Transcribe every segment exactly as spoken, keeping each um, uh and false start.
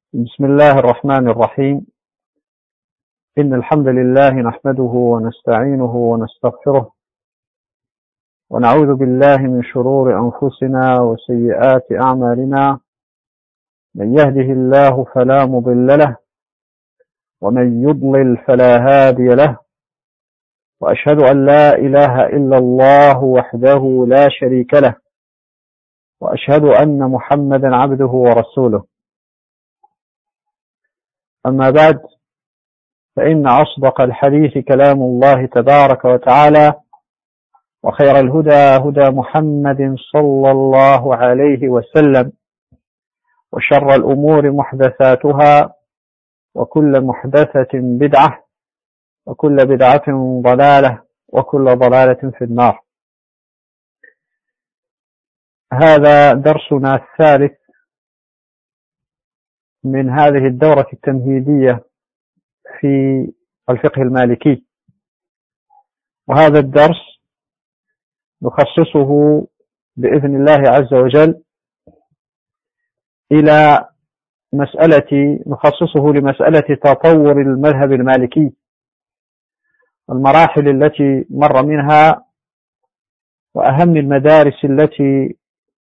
بسم الله الرحمن الرحيم. إن الحمد لله نحمده ونستعينه ونستغفره ونعوذ بالله من شرور أنفسنا وسيئات أعمالنا. من يهده الله فلا مضل له ومن يضلل فلا هادي له، وأشهد أن لا إله إلا الله وحده لا شريك له، وأشهد أن محمدا عبده ورسوله. أما بعد، فإن أصدق الحديث كلام الله تبارك وتعالى، وخير الهدى هدى محمد صلى الله عليه وسلم، وشر الأمور محدثاتها، وكل محدثة بدعة، وكل بدعة ضلالة، وكل ضلالة في النار. هذا درسنا الثالث من هذه الدورة التمهيدية في الفقه المالكي، وهذا الدرس نخصصه بإذن الله عز وجل إلى مسألة نخصصه لمسألة تطور المذهب المالكي، المراحل التي مر منها، وأهم المدارس التي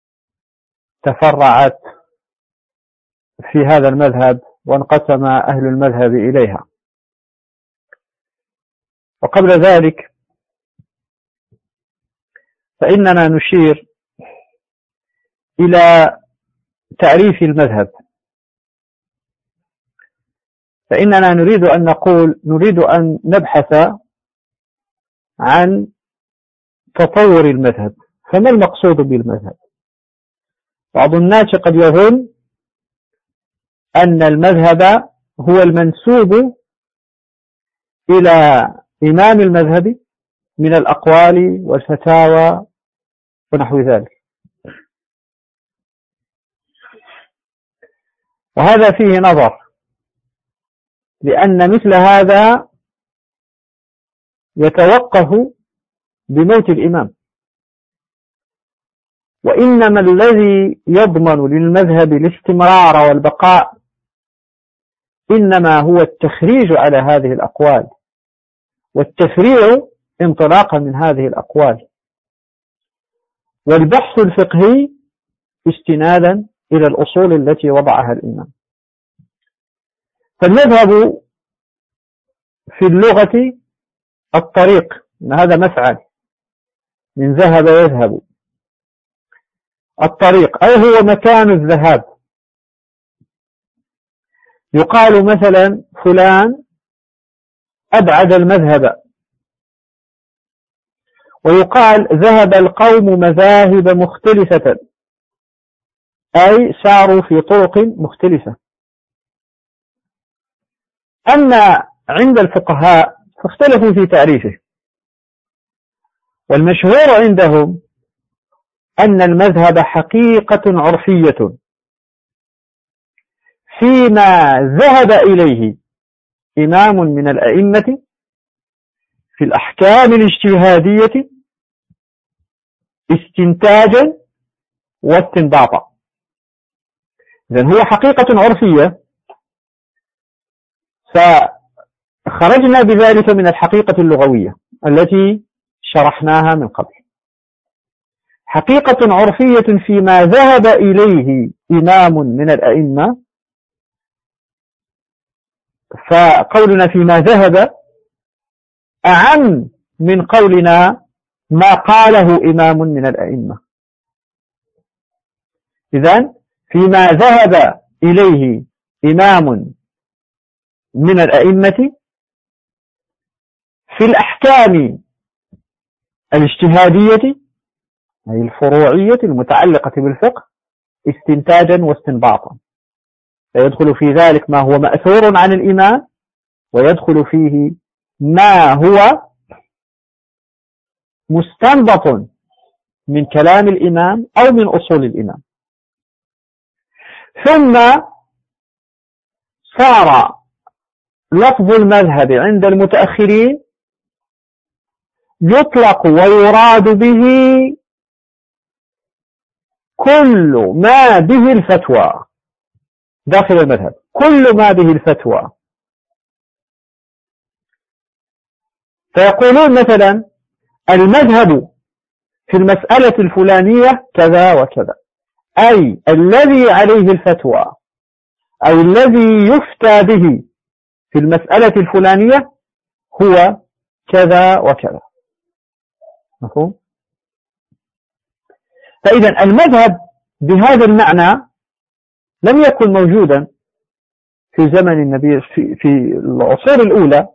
تفرعت في هذا المذهب وانقسم أهل المذهب إليها. وقبل ذلك فإننا نشير إلى تعريف المذهب، فإننا نريد أن نقول نريد أن نبحث عن تطور المذهب. فما المقصود بالمذهب؟ بعض الناس قد يظن أن المذهب هو المنسوب إلى إمام المذهب من الأقوال والفتاوى ونحو ذلك، وهذا فيه نظر، لأن مثل هذا يتوقف بموت الإمام، وإنما الذي يضمن للمذهب الاستمرار والبقاء إنما هو التخريج على هذه الأقوال والتفريع انطلاقا من هذه الأقوال، والبحث الفقهي استنادا إلى الأصول التي وضعها الإمام. فالمذهب في اللغة الطريق، إن هذا مفعل من ذهب يذهب، الطريق أي هو مكان الذهاب. يقال مثلا فلان أبعد المذهب، ويقال ذهب القوم مذاهب مختلفة، أي ساروا في طرق مختلفة. أما عند الفقهاء فاختلفوا في تعريفه، والمشهور عندهم أن المذهب حقيقة عرفية فيما ذهب إليه إمام من الأئمة في الأحكام الاجتهادية استنتاجا واستنباطا. إذن هو حقيقة عرفية، فخرجنا بذلك من الحقيقة اللغوية التي شرحناها من قبل. حقيقة عرفية فيما ذهب إليه إمام من الأئمة، فقولنا فيما ذهب أعم من قولنا ما قاله إمام من الأئمة. إذن فيما ذهب إليه إمام من الأئمة في الأحكام الاجتهادية أي الفروعية المتعلقة بالفقه استنتاجا واستنباطا، فيدخل في ذلك ما هو مأثور عن الإمام، ويدخل فيه ما هو مستنبط من كلام الإمام أو من أصول الإمام. ثم صار لفظ المذهب عند المتأخرين يطلق ويراد به كل ما به الفتوى، داخل المذهب كل ما به الفتوى. فيقولون مثلا المذهب في المسألة الفلانية كذا وكذا، أي الذي عليه الفتوى أو الذي يفتى به في المسألة الفلانية هو كذا وكذا. مفهوم؟ فإذا المذهب بهذا المعنى لم يكن موجودا في زمن النبي في, في العصور الأولى،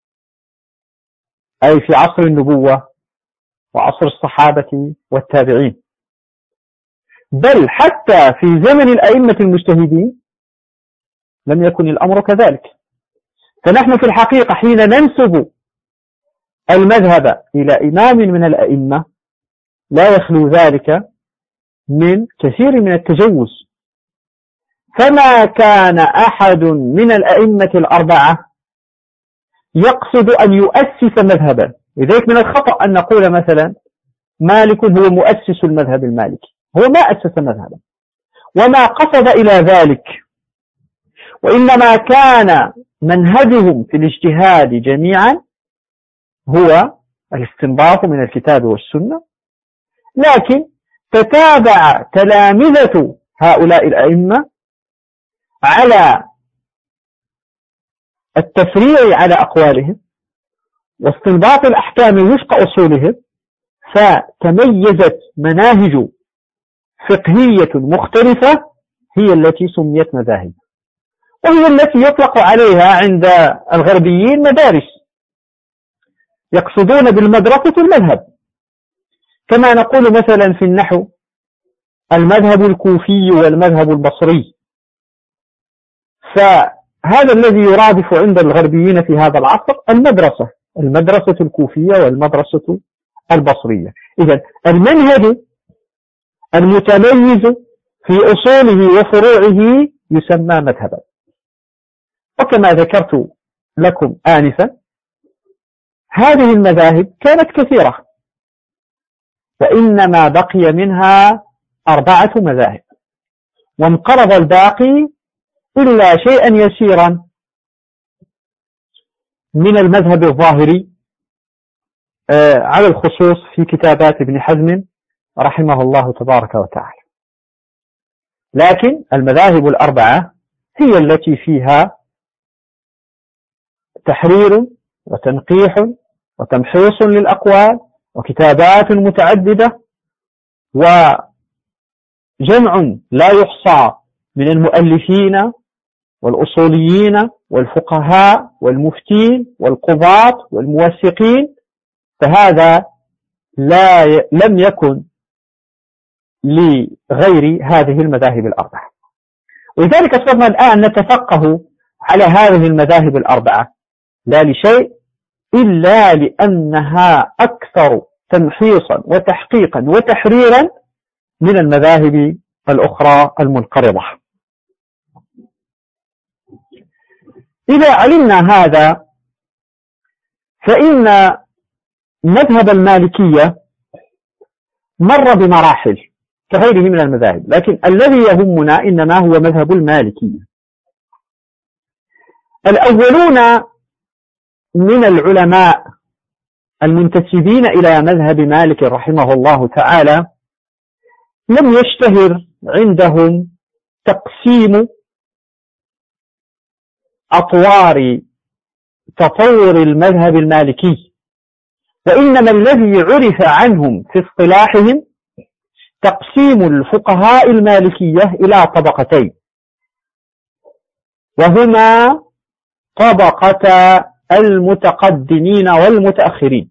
أي في عصر النبوة وعصر الصحابة والتابعين، بل حتى في زمن الأئمة المجتهدين لم يكن الأمر كذلك. فنحن في الحقيقة حين ننسب المذهب إلى إمام من الأئمة لا يخلو ذلك من كثير من التجوز. فما كان أحد من الأئمة الأربعة يقصد أن يؤسس مذهبا. لذلك من الخطأ أن نقول مثلا مالك هو مؤسس المذهب المالكي، هو ما أسس مذهبا وما قصد إلى ذلك، وإنما كان منهجهم في الاجتهاد جميعا هو الاستنباط من الكتاب والسنة، لكن تتابع تلامذة هؤلاء الأئمة على التفريع على أقوالهم واستنباط الأحكام وفق أصولهم، فتميزت مناهج فقهية مختلفة هي التي سميت مذاهب، وهي التي يطلق عليها عند الغربيين مدارس، يقصدون بالمدرسة المذهب. كما نقول مثلا في النحو المذهب الكوفي والمذهب البصري، فهذا الذي يرادف عند الغربيين في هذا العصر المدرسة المدرسة الكوفية والمدرسة البصرية. إذن المنهج المتميز في أصوله وفروعه يسمى مذهبا. وكما ذكرت لكم آنفا هذه المذاهب كانت كثيرة، وإنما بقي منها أربعة مذاهب، وانقرض الباقي إلا شيئا يسيرا من المذهب الظاهري آه على الخصوص في كتابات ابن حزم رحمه الله تبارك وتعالى. لكن المذاهب الأربعة هي التي فيها تحرير وتنقيح وتمحيص للأقوال وكتابات متعددة وجمع لا يحصى من المؤلفين والأصوليين والفقهاء والمفتين والقضاة والموثقين، فهذا لا ي... لم يكن لغير هذه المذاهب الأربعة. ولذلك صرنا الآن نتفقه على هذه المذاهب الأربعة لا لشيء إلا لأنها أكثر تمحيصا وتحقيقا وتحريرا من المذاهب الأخرى المنقرضة. إذا علمنا هذا فإن مذهب المالكية مر بمراحل كغيره من المذاهب، لكن الذي يهمنا إنما هو مذهب المالكية. الأولون من العلماء المنتسبين إلى مذهب مالك رحمه الله تعالى لم يشتهر عندهم تقسيم أطوار تطور المذهب المالكي، وإنما الذي عرف عنهم في اصطلاحهم تقسيم الفقهاء المالكية إلى طبقتين، وهما طبقة المتقدمين والمتأخرين.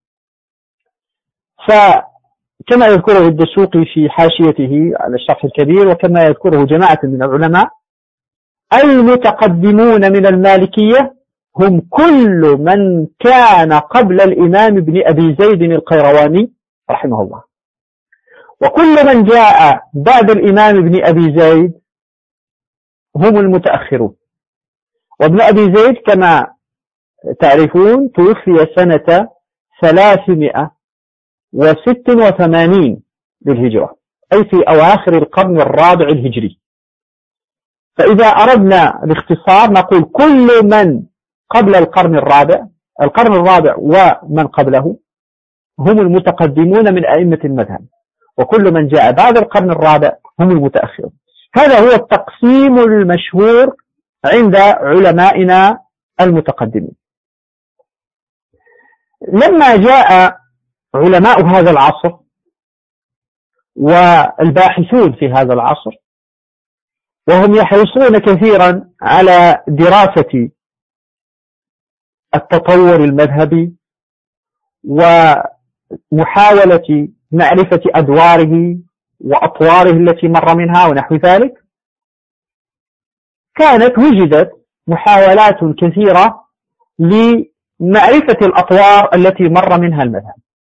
فكما يذكره الدسوقي في حاشيته على الشرح الكبير، وكما يذكره جماعة من العلماء، المتقدمون من المالكية هم كل من كان قبل الإمام ابن أبي زيد القيرواني رحمه الله، وكل من جاء بعد الإمام ابن أبي زيد هم المتأخرون. وابن أبي زيد كما تعرفون توفي سنة ثلاثمائة وستة وثمانين للهجرة، أي في أواخر القرن الرابع الهجري. فإذا أردنا الاختصار نقول كل من قبل القرن الرابع القرن الرابع ومن قبله هم المتقدمون من أئمة المذهب، وكل من جاء بعد القرن الرابع هم المتأخرون. هذا هو التقسيم المشهور عند علمائنا المتقدمين. لما جاء علماء هذا العصر والباحثون في هذا العصر وهم يحرصون كثيرا على دراسة التطور المذهبي ومحاولة معرفة أدواره وأطواره التي مر منها ونحو ذلك، كانت وجدت محاولات كثيرة لمعرفة الأطوار التي مر منها المذهب.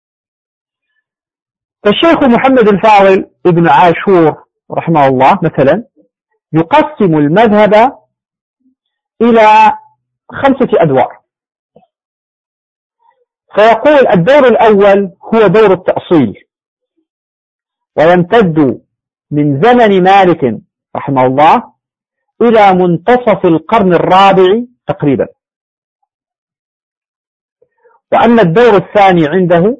فالشيخ محمد الفاضل ابن عاشور رحمه الله مثلا يقسم المذهب إلى خمسة أدوار، فيقول الدور الأول هو دور التأصيل، ويمتد من زمن مالك رحمه الله إلى منتصف القرن الرابع تقريبا. وأما الدور الثاني عنده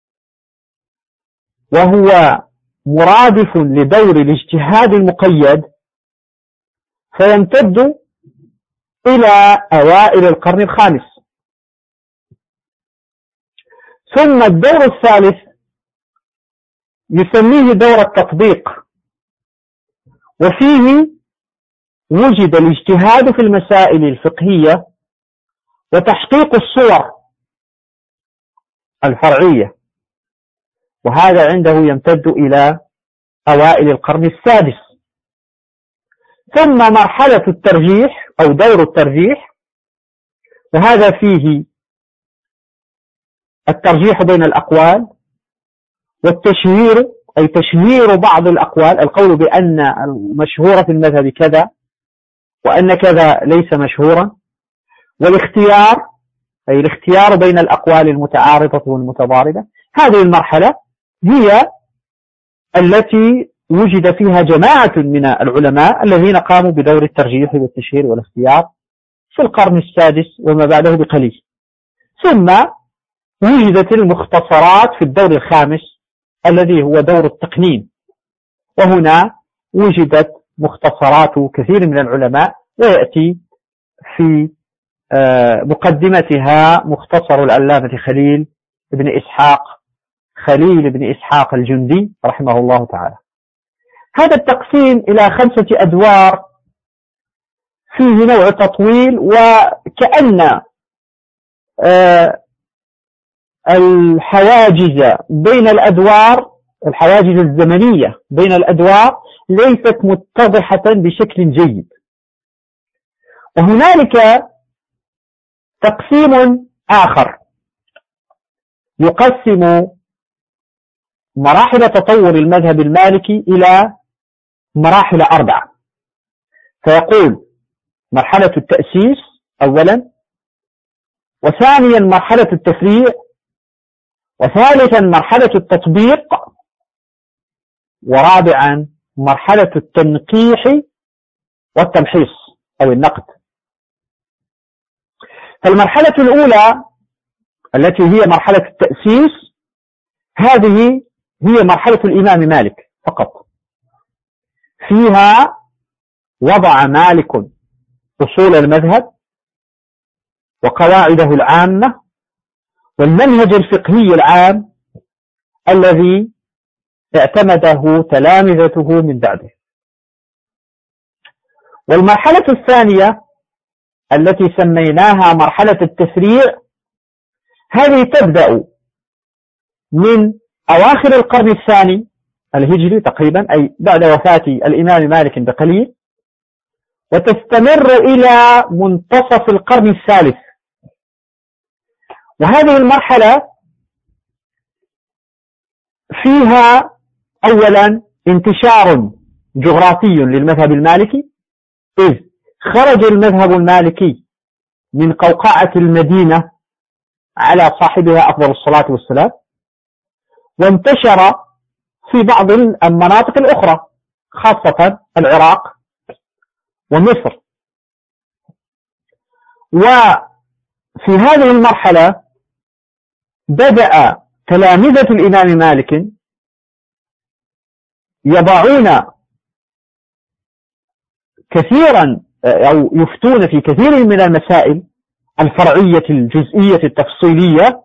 وهو مرادف لدور الاجتهاد المقيد فيمتد إلى أوائل القرن الخامس. ثم الدور الثالث يسميه دور التطبيق، وفيه وجد الاجتهاد في المسائل الفقهية وتحقيق الصور الفرعية، وهذا عنده يمتد إلى أوائل القرن السادس. ثم مرحلة الترجيح أو دور الترجيح، وهذا فيه الترجيح بين الأقوال والتشهير، أي تشهير بعض الأقوال، القول بأن المشهور في المذهب كذا وأن كذا ليس مشهورا، والاختيار أي الاختيار بين الأقوال المتعارضة والمتضاربة. هذه المرحلة هي التي وجد فيها جماعة من العلماء الذين قاموا بدور الترجيح والتشهير والاختيار في القرن السادس وما بعده بقليل. ثم وجدت المختصرات في الدور الخامس الذي هو دور التقنين، وهنا وجدت مختصرات كثير من العلماء، ويأتي في مقدمتها مختصر العلامة خليل بن إسحاق خليل بن إسحاق الجندي رحمه الله تعالى. هذا التقسيم إلى خمسة أدوار فيه نوع تطويل، وكأن الحواجز بين الأدوار الحواجز الزمنية بين الأدوار ليست متضحة بشكل جيد. وهنالك تقسيم آخر يقسم مراحل تطور المذهب المالكي إلى مراحل أربعة، فيقول مرحلة التأسيس أولا، وثانيا مرحلة التفريع، وثالثا مرحلة التطبيق، ورابعا مرحلة التنقيح والتمحيص أو النقد. فالمرحلة الأولى التي هي مرحلة التأسيس هذه هي مرحلة الإمام مالك فقط، فيها وضع مالك أصول المذهب وقواعده العامة والمنهج الفقهي العام الذي اعتمده تلامذته من بعده. والمرحلة الثانية التي سميناها مرحلة التفريع هذه تبدأ من أواخر القرن الثاني الهجري تقريبا، أي بعد وفاة الإمام مالك بقليل، وتستمر إلى منتصف القرن الثالث. وهذه المرحلة فيها أولا انتشار جغرافي للمذهب المالكي، إذ خرج المذهب المالكي من قوقعة المدينة على صاحبها أفضل الصلاة والسلام، وانتشر في بعض المناطق الأخرى خاصة العراق ومصر. وفي هذه المرحلة بدأ تلامذة الإمام مالك يضعون كثيرا أو يفتون في كثير من المسائل الفرعية الجزئية التفصيلية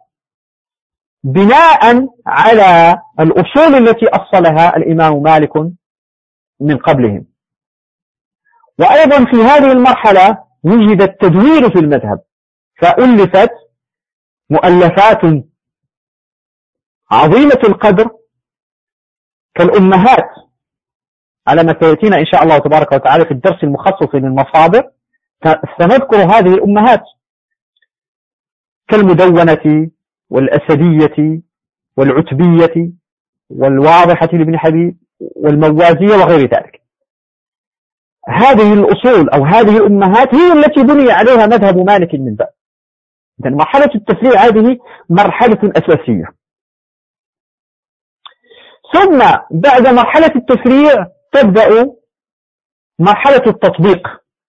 بناء على الأصول التي أصلها الإمام مالك من قبلهم. وأيضا في هذه المرحلة وجد التدوير في المذهب، فألفت مؤلفات عظيمة القدر كالأمهات، على ما سيأتينا إن شاء الله تبارك وتعالى في الدرس المخصص للمصادر سنذكر هذه الأمهات كالمدونة والأسدية والعتبية والواضحة لابن حبيب والموازية وغير ذلك. هذه الأصول أو هذه الأمهات هي التي بني عليها مذهب مالك من بعد. إذن مرحلة التفريع هذه مرحلة أساسية. ثم بعد مرحلة التفريع تبدأ مرحلة التطبيق،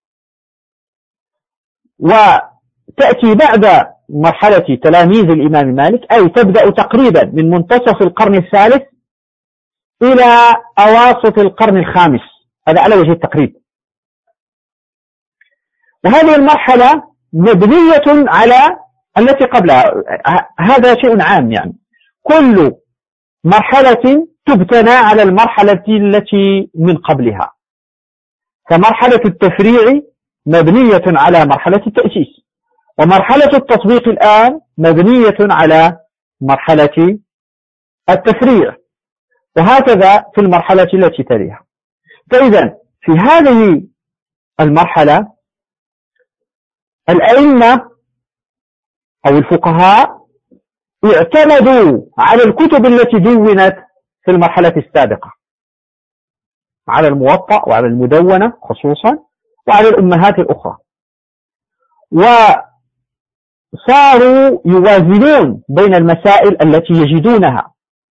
وتأتي بعد مرحلة تلاميذ الإمام مالك، أي تبدأ تقريبا من منتصف القرن الثالث إلى أواسط القرن الخامس، هذا على وجه التقريب. وهذه المرحلة مبنية على التي قبلها، هذا شيء عام، يعني كل مرحلة تبتنى على المرحلة التي من قبلها. فمرحلة التفريع مبنية على مرحلة التأسيس، ومرحلة التطبيق الآن مبنية على مرحلة التفريع، وهكذا في المرحلة التي تليها. فإذا في هذه المرحلة الأئمة أو الفقهاء اعتمدوا على الكتب التي دونت في المرحلة السابقة، على الموطأ وعلى المدونة خصوصا وعلى الأمهات الأخرى، وصاروا يوازنون بين المسائل التي يجدونها،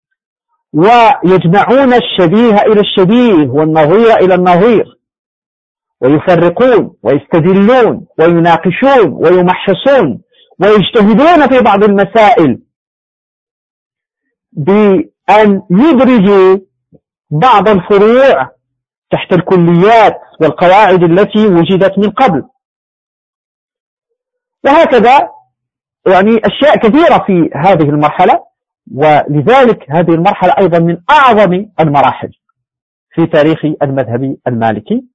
ويجمعون الشبيه إلى الشبيه والنظير إلى النظير، ويفرقون ويستدلون ويناقشون ويمحصون ويجتهدون في بعض المسائل بأن يدرجوا بعض الفروع تحت الكليات والقواعد التي وجدت من قبل. وهكذا يعني أشياء كثيرة في هذه المرحلة، ولذلك هذه المرحلة أيضا من أعظم المراحل في تاريخ المذهب المالكي،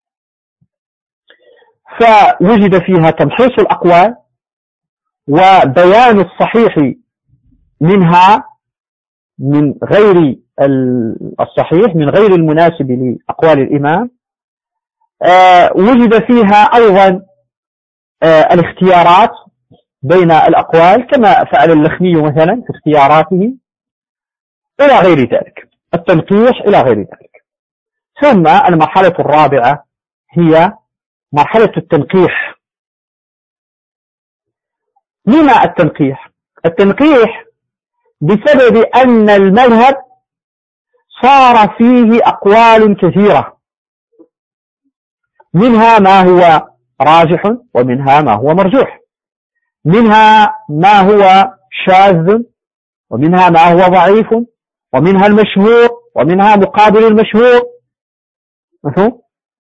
فوجد فيها تمحيص الأقوال وبيان الصحيح منها من غير الصحيح، من غير المناسب لأقوال الإمام. آه وجد فيها أيضا آه الاختيارات بين الأقوال كما فعل اللخمي مثلا في اختياراته إلى غير ذلك، التنقيح إلى غير ذلك. ثم المرحلة الرابعة هي مرحلة التنقيح. لما التنقيح؟ التنقيح بسبب أن المذهب صار فيه أقوال كثيرة، منها ما هو راجح ومنها ما هو مرجوح، منها ما هو شاذ ومنها ما هو ضعيف، ومنها المشهور ومنها مقابل المشهور. مفهوم؟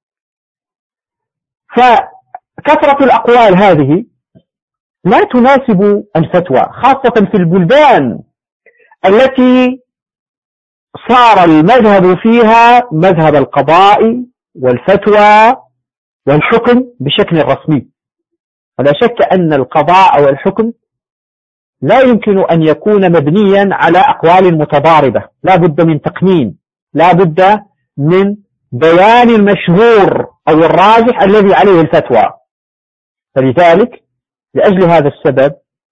فكثرة الأقوال هذه لا تناسب الفتوى، خاصة في البلدان التي صار المذهب فيها مذهب القضاء والفتوى والحكم بشكل رسمي. ولا شك أن القضاء والحكم لا يمكن أن يكون مبنيا على أقوال متضاربة، لا بد من تقنين، لا بد من بيان المشهور أو الراجح الذي عليه الفتوى. فلذلك لأجل هذا السبب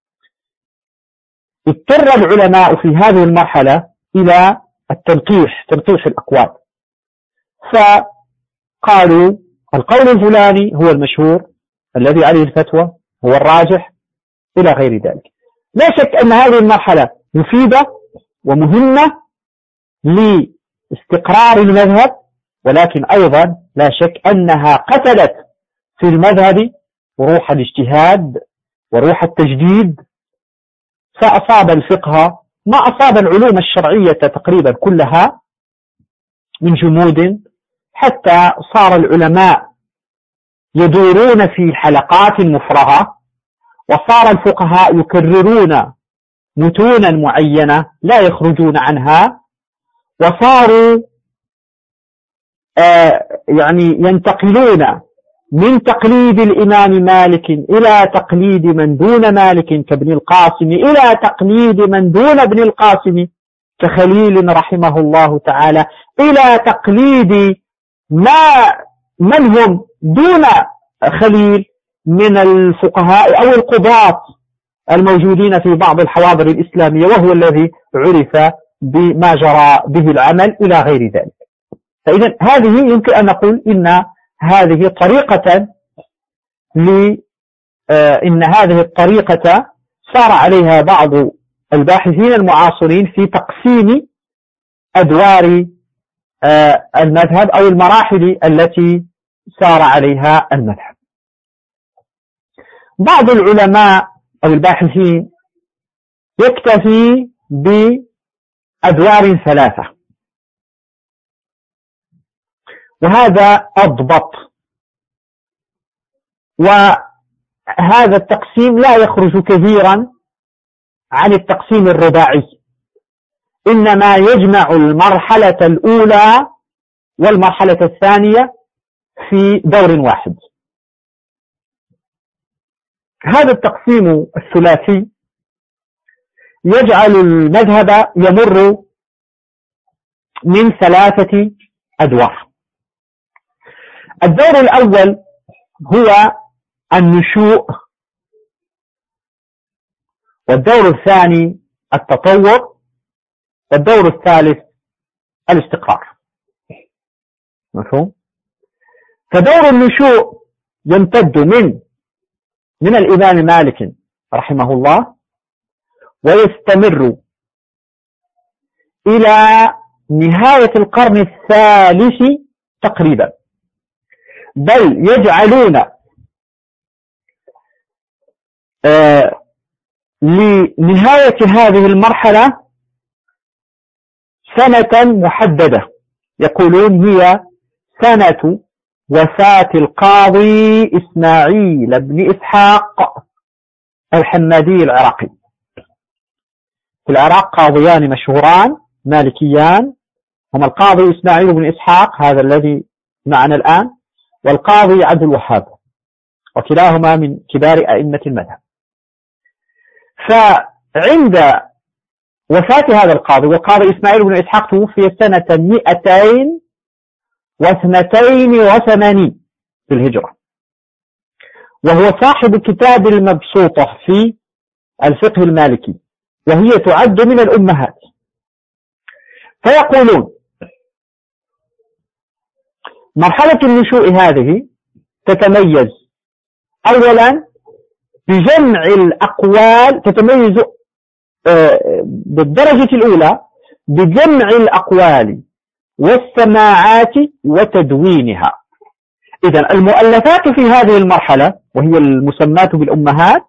اضطر العلماء في هذه المرحلة إلى التنقيح، تنقيح الأقوال، فقالوا القول الفلاني هو المشهور الذي عليه الفتوى، هو الراجح، إلى غير ذلك. لا شك أن هذه المرحلة مفيدة ومهمة لاستقرار المذهب ولكن أيضا لا شك أنها قتلت في المذهب روح الاجتهاد وروح التجديد، فأصاب الفقه ما أصاب العلوم الشرعية تقريبا كلها من جمود، حتى صار العلماء يدورون في حلقات مفرغة، وصار الفقهاء يكررون متونا معينة لا يخرجون عنها، وصاروا آه يعني ينتقلون من تقليد الإمام مالك إلى تقليد من دون مالك كابن القاسم، إلى تقليد من دون ابن القاسم كخليل رحمه الله تعالى، إلى تقليد ما من هم دون خليل من الفقهاء أو القضاة الموجودين في بعض الحواضر الإسلامية، وهو الذي عرف بما جرى به العمل إلى غير ذلك. فإذا هذه يمكن أن نقول إن هذه طريقة ل إن هذه الطريقة سار عليها بعض الباحثين المعاصرين في تقسيم أدوار المذهب أو المراحل التي سار عليها المذهب. بعض العلماء أو الباحثين يكتفي بأدوار ثلاثة، وهذا أضبط، وهذا التقسيم لا يخرج كثيرا عن التقسيم الرباعي، إنما يجمع المرحلة الأولى والمرحلة الثانية في دور واحد. هذا التقسيم الثلاثي يجعل المذهب يمر من ثلاثة أدوار. الدور الأول هو النشوء، والدور الثاني التطور، والدور الثالث الاستقرار. مفهوم؟ فدور النشوء يمتد من من الإمام مالك رحمه الله ويستمر إلى نهاية القرن الثالث تقريبا، بل يجعلون آه لنهاية هذه المرحلة سنة محددة، يقولون هي سنة وفاة القاضي إسماعيل بن إسحاق الحمادي العراقي. في العراق قاضيان مشهوران مالكيان، هما القاضي إسماعيل بن إسحاق هذا الذي معنا الآن، والقاضي عبد الوهاب، وكلاهما من كبار أئمة المذهب. فعند وفاة هذا القاضي، والقاضي إسماعيل بن إسحاق توفي سنة مئتين واثنتين وثمانين في الهجرة، وهو صاحب كتاب المبسوطة في الفقه المالكي، وهي تعد من الأمهات. فيقولون مرحلة النشوء هذه تتميز أولا بجمع الأقوال، تتميز بالدرجة الأولى بجمع الأقوال والسماعات وتدوينها. إذن المؤلفات في هذه المرحلة وهي المسماة بالأمهات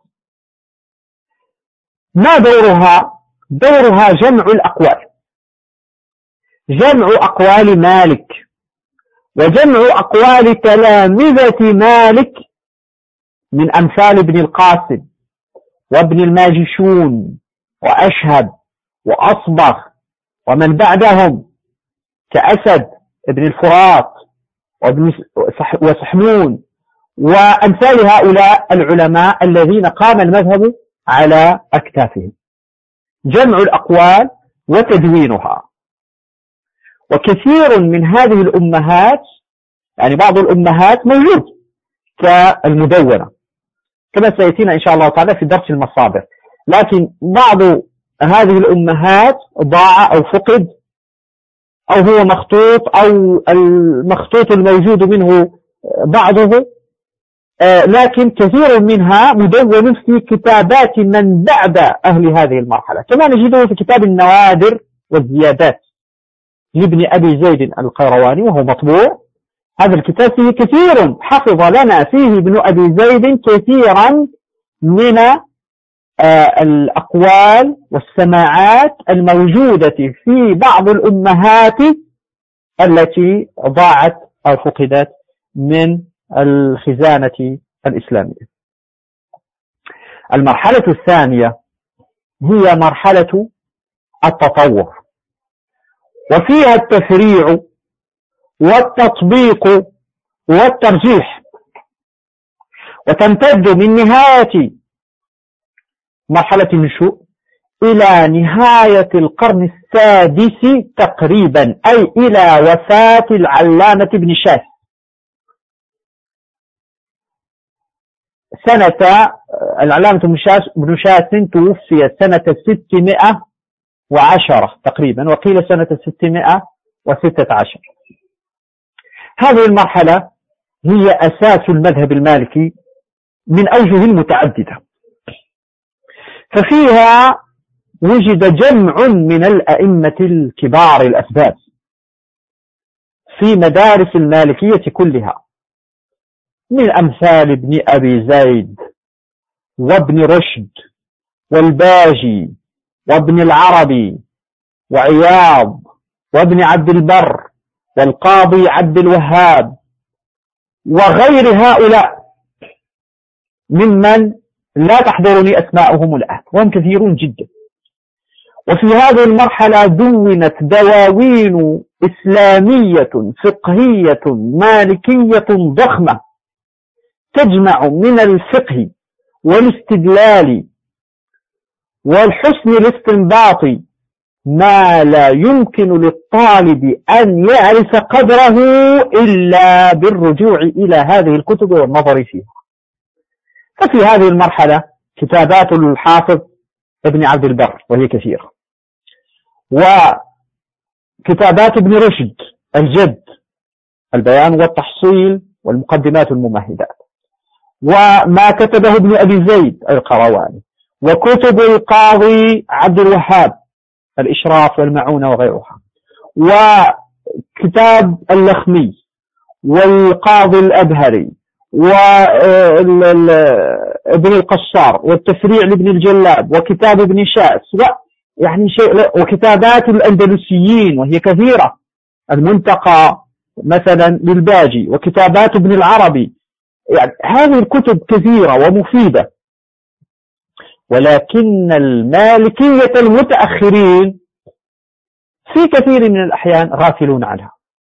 ما دورها؟ دورها جمع الأقوال، جمع أقوال مالك وجمع أقوال تلامذة مالك من أمثال ابن القاسم وابن الماجشون وأشهب وأصبغ ومن بعدهم كأسد ابن الفرات وسحنون وأمثال هؤلاء العلماء الذين قام المذهب على أكتافهم. جمع الأقوال وتدوينها. وكثير من هذه الأمهات، يعني بعض الأمهات موجود كالمدونة كما سيأتينا إن شاء الله تعالى في درس المصادر، لكن بعض هذه الأمهات ضاع أو فقد أو هو مخطوط أو المخطوط الموجود منه بعضه، لكن كثير منها مدون في كتابات من بعد أهل هذه المرحلة، كما نجده في كتاب النوادر والزيادات لابن أبي زيد القيرواني وهو مطبوع. هذا الكتاب فيه كثير، حفظ لنا فيه ابن أبي زيد كثيرا من الأقوال والسماعات الموجودة في بعض الأمهات التي ضاعت أو فقدت من الخزانة الإسلامية. المرحلة الثانية هي مرحلة التطور، وفيها التفريع والتطبيق والترجيح، وتمتد من نهاية مرحلة النشوء إلى نهاية القرن السادس تقريبا، أي إلى وفاة العلامة ابن شاس سنة. العلامة ابن شاس توفي سنة ستمائة وعشرة تقريبا، وقيل سنة ستمائة وستة عشر. هذه المرحلة هي أساس المذهب المالكي من أوجه المتعددة، ففيها وجد جمع من الأئمة الكبار الأسباب في مدارس المالكية كلها، من أمثال ابن أبي زيد وابن رشد والباجي وابن العربي وعياض وابن عبد البر والقاضي عبد الوهاب وغير هؤلاء ممن لا تحضرني أسماءهم الآن، وهم كثيرون جدا. وفي هذه المرحلة دونت دواوين إسلامية فقهية مالكية ضخمة تجمع من الفقه والاستدلال والحسن الاستنباط ما لا يمكن للطالب أن يعرف قدره إلا بالرجوع إلى هذه الكتب والنظر فيها. ففي هذه المرحلة كتابات الحافظ ابن عبد البر وهي كثيرة، وكتابات ابن رشد الجد البيان والتحصيل والمقدمات الممهدات، وما كتبه ابن أبي زيد القيرواني، وكتب القاضي عبد الوهاب الإشراف والمعونة وغيرها، وكتاب اللخمي والقاضي الأبهري وابن القصار والتفريع لابن الجلاب وكتاب ابن شاس، يعني شيء، وكتابات الأندلسيين وهي كثيرة، المنتقى مثلا للباجي وكتابات ابن العربي. يعني هذه الكتب كثيرة ومفيدة، ولكن المالكية المتأخرين في كثير من الأحيان غافلون عنها.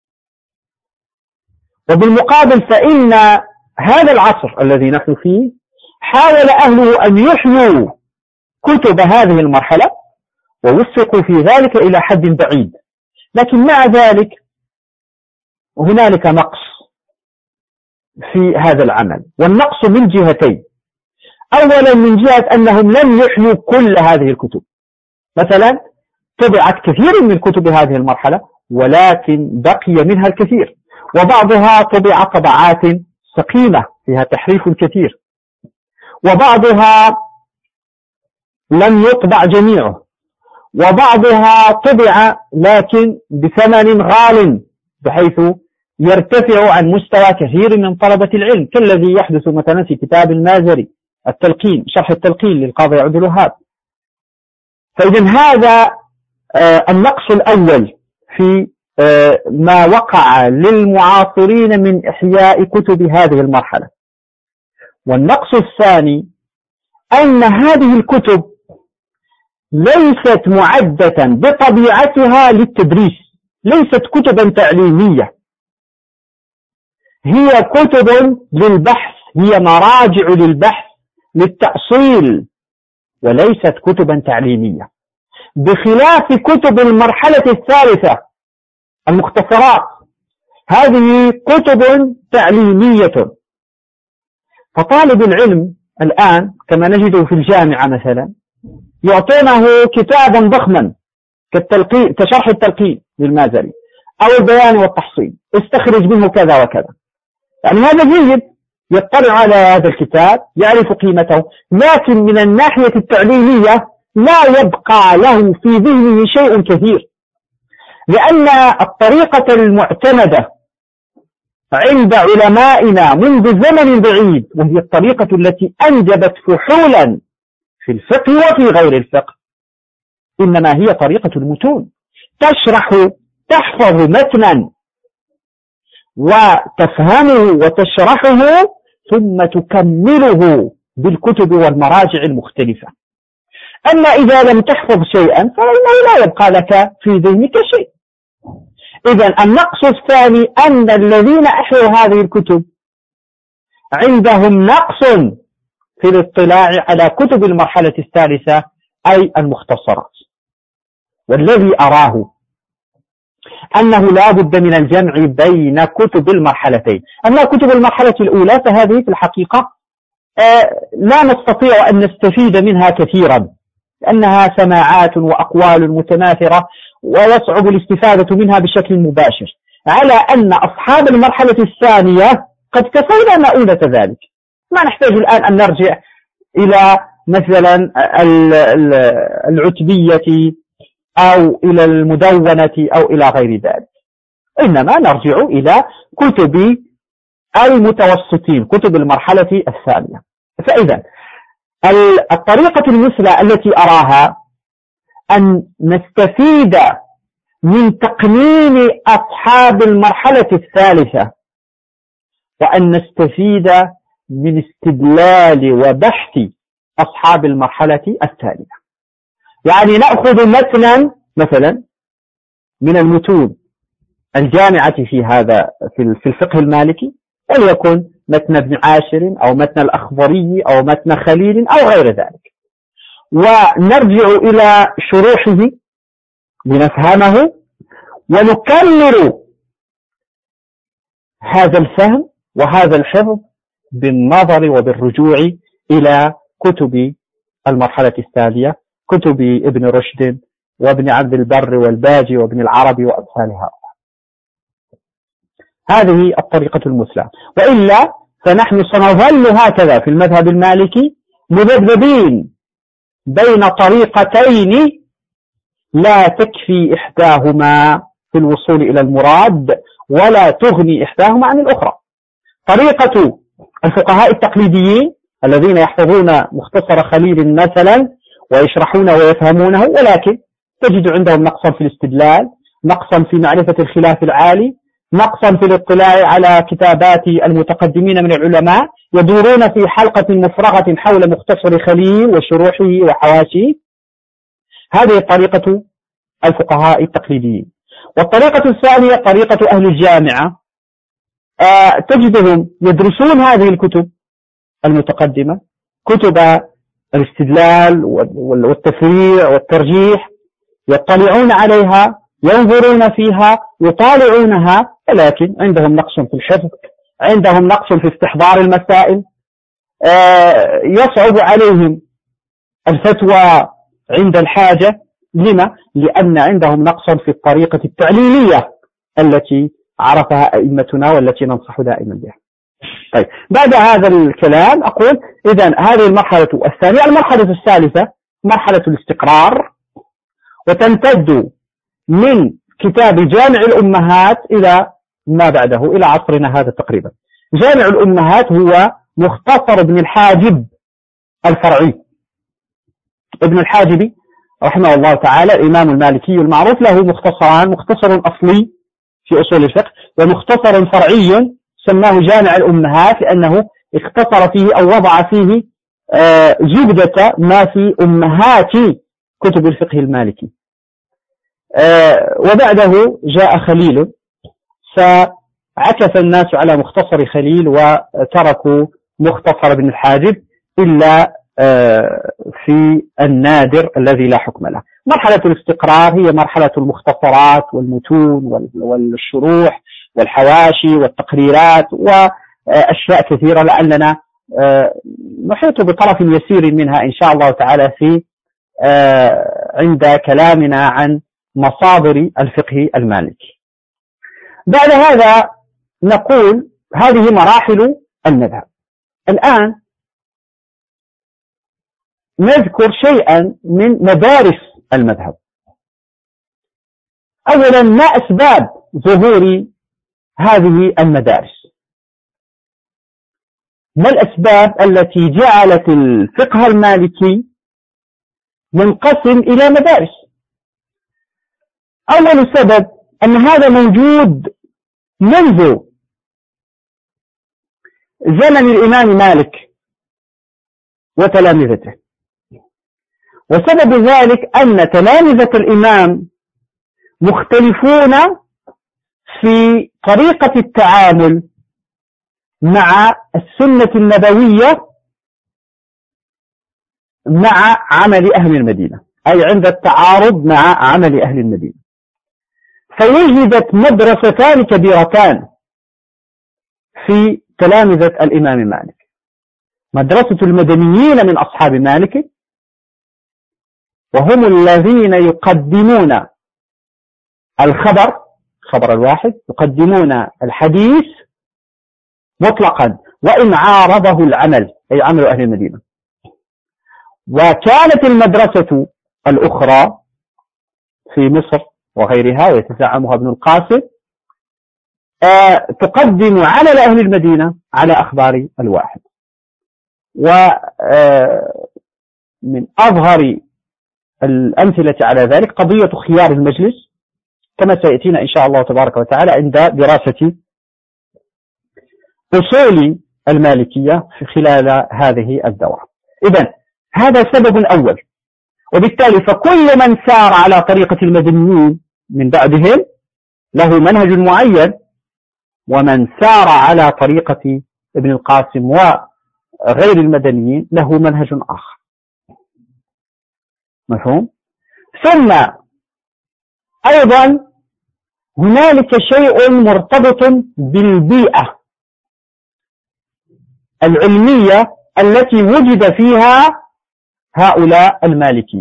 وبالمقابل فإن هذا العصر الذي نحن فيه حاول أهله أن يحيوا كتب هذه المرحلة ووفقوا في ذلك إلى حد بعيد، لكن مع ذلك هنالك نقص في هذا العمل، والنقص من جهتين. أولا من جهة أنهم لم يحيوا كل هذه الكتب، مثلا طبعت كثير من كتب هذه المرحلة ولكن بقي منها الكثير، وبعضها طبع طبعات سقيمة فيها تحريف كثير، وبعضها لم يطبع جميعه، وبعضها طبع لكن بثمن غال بحيث يرتفع عن مستوى كثير من طلبة العلم، كالذي يحدث مثلا في كتاب المازري التلقين، شرح التلقين للقاضي عبد الوهاب. فإذن هذا آه النقص الأول في آه ما وقع للمعاصرين من إحياء كتب هذه المرحلة. والنقص الثاني أن هذه الكتب ليست معدة بطبيعتها للتدريس، ليست كتبا تعليمية، هي كتب للبحث، هي مراجع للبحث للتأصيل، وليست كتبا تعليمية، بخلاف كتب المرحلة الثالثة المختصرات، هذه كتب تعليمية. فطالب العلم الآن كما نجده في الجامعة مثلا يعطونه كتابا ضخما كالتلقين، كشرح التلقين للمازري أو البيان والتحصيل، استخرج منه كذا وكذا، يعني هذا جيد، يطلع على هذا الكتاب يعرف قيمته، لكن من الناحية التعليمية لا يبقى له في ذهنه شيء كثير. لأن الطريقة المعتمدة عند علمائنا منذ زمن بعيد، وهي الطريقة التي أنجبت فحولا في الفقه وفي غير الفقه، إنما هي طريقة المتون. تشرح تحفظ متنا وتفهمه وتشرحه ثم تكمله بالكتب والمراجع المختلفة. أما إذا لم تحفظ شيئا فإنه لا يبقى لك في ذهنك شيء. إذن النقص الثاني أن الذين أحيوا هذه الكتب عندهم نقص في الاطلاع على كتب المرحلة الثالثة أي المختصرات. والذي أراه أنه لا بد من الجمع بين كتب المرحلتين. أما كتب المرحلة الأولى فهذه في الحقيقة لا نستطيع أن نستفيد منها كثيرا، لأنها سماعات وأقوال متناثرة ويصعب الاستفادة منها بشكل مباشر، على أن أصحاب المرحلة الثانية قد كفينا مؤونة ذلك. ما نحتاج الآن أن نرجع إلى مثلا العتبية أو إلى المدونة أو إلى غير ذلك، إنما نرجع إلى كتب المتوسطين، كتب المرحلة الثانية. فإذا الطريقة المثلى التي أراها أن نستفيد من تقنين أصحاب المرحلة الثالثة، وأن نستفيد من استدلال وبحث أصحاب المرحلة الثانية. يعني نأخذ متنا مثلا من المتون الجامعة في هذا في الفقه المالكي، وليكن متن ابن عاشر أو متن الأخضري أو متن خليل أو غير ذلك، ونرجع إلى شروحه لنفهمه ونكمل هذا الفهم وهذا الحفظ بالنظر وبالرجوع إلى كتب المرحلة الثانية، كتب ابن رشد وابن عبد البر والباجي وابن العربي وأمثالها. هذه الطريقة المثلى، وإلا فنحن سنظل هكذا في المذهب المالكي مذبذبين بين طريقتين لا تكفي إحداهما في الوصول إلى المراد ولا تغني إحداهما عن الأخرى. طريقة الفقهاء التقليديين الذين يحفظون مختصر خليل مثلا ويشرحونه ويفهمونه، ولكن تجد عندهم نقصا في الاستدلال، نقصا في معرفة الخلاف العالي، نقصا في الاطلاع على كتابات المتقدمين من العلماء، يدورون في حلقة مفرغة حول مختصر خليل وشروحه وحواشيه. هذه طريقة الفقهاء التقليديين. والطريقة الثانية طريقة أهل الجامعة، آه تجدهم يدرسون هذه الكتب المتقدمة، كتب الاستدلال والتفريع والترجيح، يطلعون عليها، ينظرون فيها، يطالعونها، ولكن عندهم نقص في الحفظ، عندهم نقص في استحضار المسائل، آه يصعب عليهم الفتوى عند الحاجة. لما؟ لأن عندهم نقصا في الطريقة التعليلية التي عرفها أئمتنا والتي ننصح دائما بها. طيب، بعد هذا الكلام أقول إذن هذه المرحلة الثانية. المرحلة الثالثة مرحلة الاستقرار، وتمتد من كتاب جامع الأمهات إلى ما بعده إلى عصرنا هذا تقريبا. جامع الأمهات هو مختصر ابن الحاجب الفرعي. ابن الحاجب رحمه الله تعالى الإمام المالكي المعروف له مختصران، مختصر أصلي في أصول الفقه ومختصر فرعي سماه جامع الأمهات، لأنه اختصر فيه أو وضع فيه زبدة ما في أمهات كتب الفقه المالكي. وبعده جاء خليل، فعكف الناس على مختصر خليل وتركوا مختصر ابن الحاجب إلا في النادر الذي لا حكم له. مرحلة الاستقرار هي مرحلة المختصرات والمتون والشروح والحواشي والتقريرات وأشياء كثيرة، لأننا نحيط بطرف يسير منها إن شاء الله تعالى في عند كلامنا عن مصادر الفقه المالكي. بعد هذا نقول هذه مراحل المذهب. الآن نذكر شيئا من مدارس المذهب. أولا، ما أسباب ظهور هذه المدارس؟ ما الأسباب التي جعلت الفقه المالكي ينقسم إلى مدارس؟ أول سبب أن هذا موجود منذ زمن الإمام مالك وتلامذته، وسبب ذلك أن تلامذة الإمام مختلفون في طريقة التعامل مع السنة النبوية مع عمل أهل المدينة، أي عند التعارض مع عمل أهل المدينة. فوجدت مدرستان كبيرتان في تلامذة الإمام مالك: مدرسة المدنيين من أصحاب مالك، وهم الذين يقدمون الخبر خبر الواحد، يقدمون الحديث مطلقا وإن عارضه العمل، أي عمل أهل المدينة. وكانت المدرسة الأخرى في مصر وغيرها ويتزعمها ابن القاسم آه تقدم عمل أهل المدينة على أخبار الواحد. ومن أظهر الأمثلة على ذلك قضية خيار المجلس، كما سيأتينا إن شاء الله تبارك وتعالى عند دراسة أصول المالكية في خلال هذه الدورة. إذن هذا سبب أول، وبالتالي فكل من سار على طريقة المدنيين من بعدهم له منهج معين، ومن سار على طريقة ابن القاسم وغير المدنيين له منهج آخر. مفهوم؟ ثم أيضا هنالك شيء مرتبط بالبيئة العلمية التي وجد فيها هؤلاء المالكية.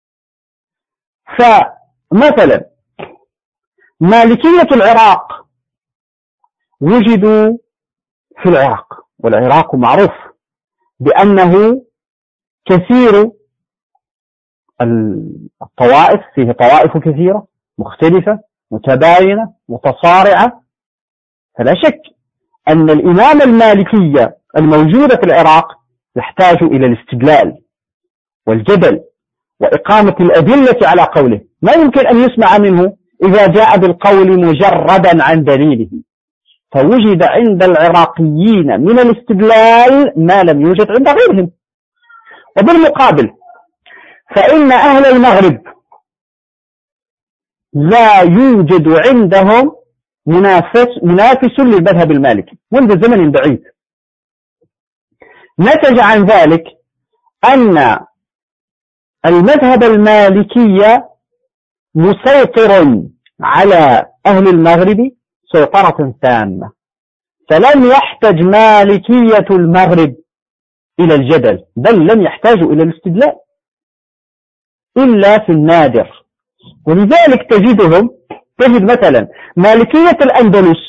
فمثلا مالكية العراق وجدوا في العراق، والعراق معروف بأنه كثير الطوائف، فيه طوائف كثيرة مختلفة متباينة متصارعة، فلا شك أن الإمام المالكية الموجودة في العراق يحتاج إلى الاستدلال والجدل وإقامة الأدلة على قوله. ما يمكن أن يسمع منه إذا جاء بالقول مجردا عن دليله، فوجد عند العراقيين من الاستدلال ما لم يوجد عند غيرهم. وبالمقابل فإن أهل المغرب لا يوجد عندهم منافس, منافس للمذهب المالكي منذ زمن بعيد. نتج عن ذلك أن المذهب المالكي مسيطر على أهل المغرب سيطرة تامة، فلم يحتج مالكية المغرب إلى الجدل، بل لم يحتاجوا إلى الاستدلال إلا في النادر. ولذلك تجدهم تجد مثلا مالكية الأندلس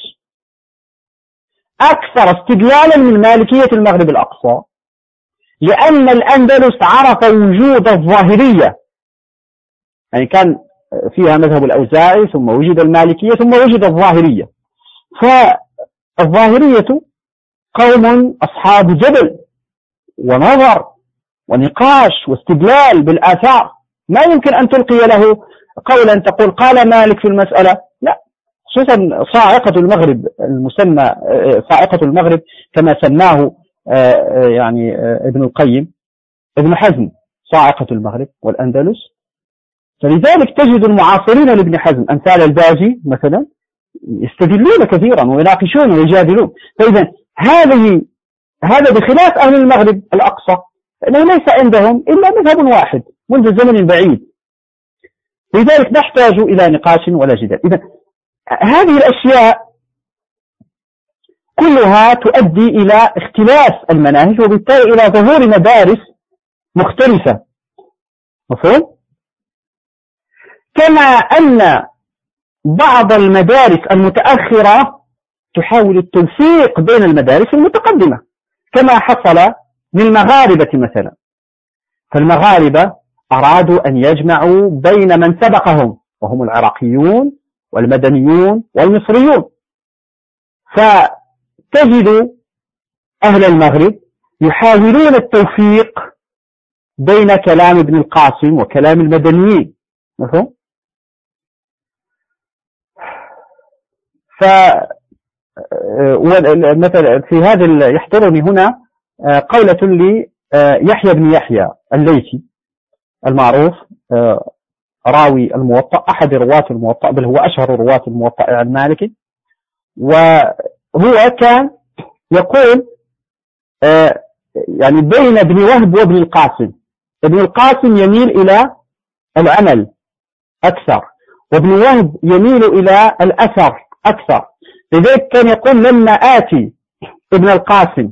أكثر استدلالا من مالكية المغرب الأقصى، لأن الأندلس عرف وجود الظاهرية، يعني كان فيها مذهب الأوزاعي ثم وجد المالكية ثم وجد الظاهرية. فالظاهرية قوم أصحاب جدل ونظر ونقاش واستدلال بالآثار، ما يمكن أن تلقي له قولا تقول قال مالك في المسألة، لا. خصوصا صاعقة المغرب المسمى صاعقة المغرب كما سماه يعني ابن القيم ابن حزم، صاعقة المغرب والأندلس. فلذلك تجد المعاصرين لابن حزم أمثال الباجي مثلا يستدلون كثيرا ويناقشون ويجادلون. فإذا هذه هذا بخلاف أهل المغرب الأقصى، فإنه ليس عندهم إلا مذهب واحد منذ زمن بعيد، لذلك نحتاج إلى نقاش ولا جدال. إذا هذه الأشياء كلها تؤدي إلى اختلاف المناهج، وبالتالي إلى ظهور مدارس مختلفة. مفهوم؟ كما أن بعض المدارس المتأخرة تحاول التوفيق بين المدارس المتقدمة، كما حصل للمغاربة مثلا. فالمغاربة أرادوا أن يجمعوا بين من سبقهم وهم العراقيون والمدنيون والمصريون. فتجد أهل المغرب يحاولون التوفيق بين كلام ابن القاسم وكلام المدنيين، مفهوم؟ ف مثلا في هذا يحضرني هنا قولة ليحيى بن يحيى الليثي المعروف راوي الموطأ، أحد رواة الموطأ، بل هو أشهر رواة الموطأ المالكي. وهو كان يقول يعني بين ابن وهب وابن القاسم، ابن القاسم يميل إلى العمل أكثر، وابن وهب يميل إلى الأثر أكثر. لذلك كان يقول لما آتي ابن القاسم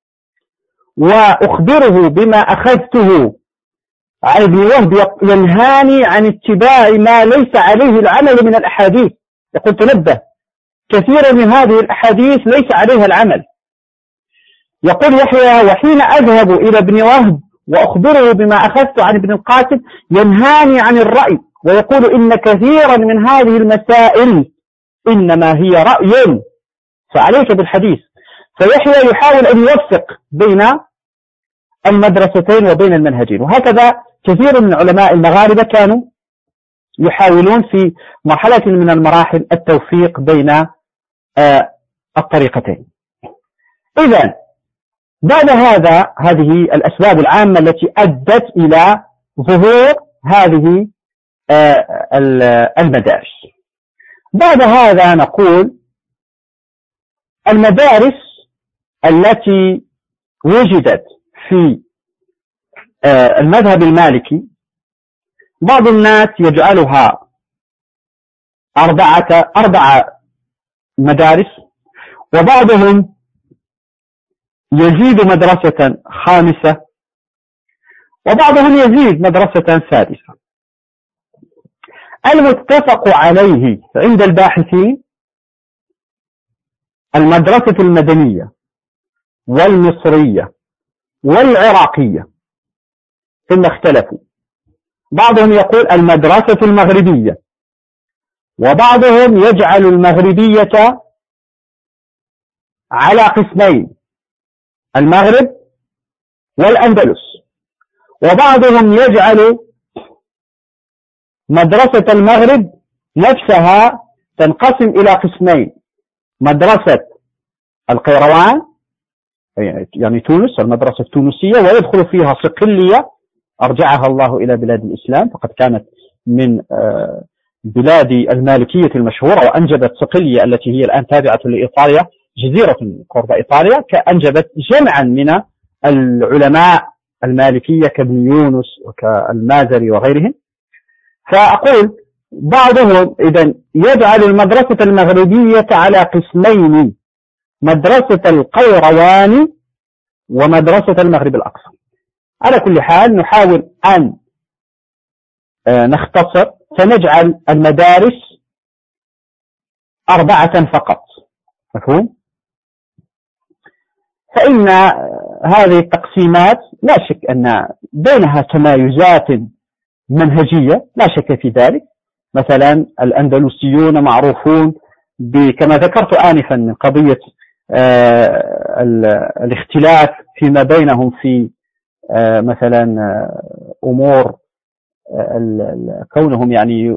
وأخبره بما أخذته عن ابن وهب ينهاني عن اتباع ما ليس عليه العمل من الأحاديث. يقول تنبه، كثيرا من هذه الأحاديث ليس عليها العمل. يقول يحيى وحين أذهب إلى ابن وهب وأخبره بما أخذت عن ابن القاسم ينهاني عن الرأي، ويقول إن كثيرا من هذه المسائل إنما هي رأي، فعليك بالحديث. فيحيى يحاول أن يوفق بين المدرستين وبين المنهجين. وهكذا كثير من علماء المغاربة كانوا يحاولون في مرحلة من المراحل التوفيق بين آه الطريقتين. إذن بعد هذا هذه الأسباب العامة التي أدت إلى ظهور هذه آه المدارس. بعد هذا نقول المدارس التي وجدت في آه المذهب المالكي، بعض الناس يجعلها أربعة أربع مدارس، وبعضهم يزيد مدرسة خامسة، وبعضهم يزيد مدرسة سادسة. المتفق عليه عند الباحثين المدرسة المدنية والمصرية والعراقية، ثم اختلفوا. بعضهم يقول المدرسة المغربية، وبعضهم يجعل المغربية على قسمين، المغرب والأندلس، وبعضهم يجعل مدرسة المغرب نفسها تنقسم إلى قسمين، مدرسة القيروان يعني تونس، المدرسة التونسية، ويدخل فيها صقلية أرجعها الله إلى بلاد الإسلام، فقد كانت من بلاد المالكية المشهورة، وأنجبت صقلية التي هي الآن تابعة لإيطاليا، جزيرة قرب إيطاليا، كأنجبت جمعا من العلماء المالكية كابن يونس وكالمازري وغيرهم. فأقول بعضهم إذن يجعل المدرسة المغربية على قسمين، مدرسة القيروان ومدرسة المغرب الأقصى. على كل حال نحاول أن نختصر، فنجعل المدارس أربعة فقط، مفهوم؟ فإن هذه التقسيمات لا شك أن بينها تمايزات منهجية، لا شك في ذلك. مثلا الأندلسيون معروفون كما ذكرت آنفا من قضية الاختلاف فيما بينهم في مثلا أمور كونهم يعني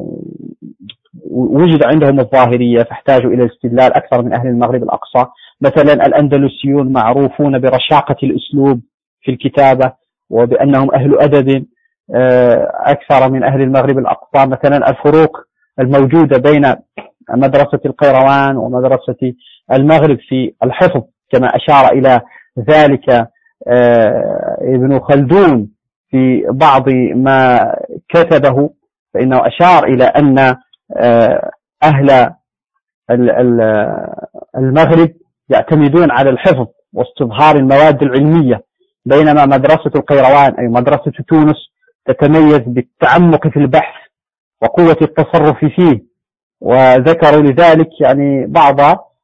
وجد عندهم الظاهرية فاحتاجوا إلى الاستدلال أكثر من أهل المغرب الأقصى. مثلا الأندلسيون معروفون برشاقة الأسلوب في الكتابة، وبأنهم أهل أدب أكثر من أهل المغرب الأقصى. مثلا الفروق الموجودة بين مدرسة القيروان ومدرسة المغرب في الحفظ كما أشار إلى ذلك ابن خلدون في بعض ما كتبه، فإنه أشار إلى أن أهل المغرب يعتمدون على الحفظ واستظهار المواد العلمية، بينما مدرسة القيروان أي مدرسة تونس تتميز بالتعمق في البحث وقوة التصرف فيه. وذكروا لذلك يعني بعض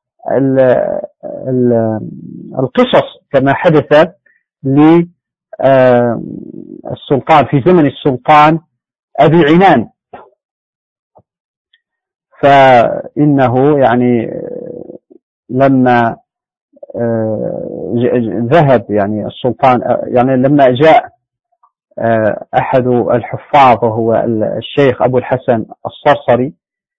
القصص كما حدث للسلطان في زمن السلطان أبي عنان. فإنه يعني لما ذهب يعني السلطان، يعني لما جاء أحد الحفاظ وهو الشيخ أبو الحسن الصرصري،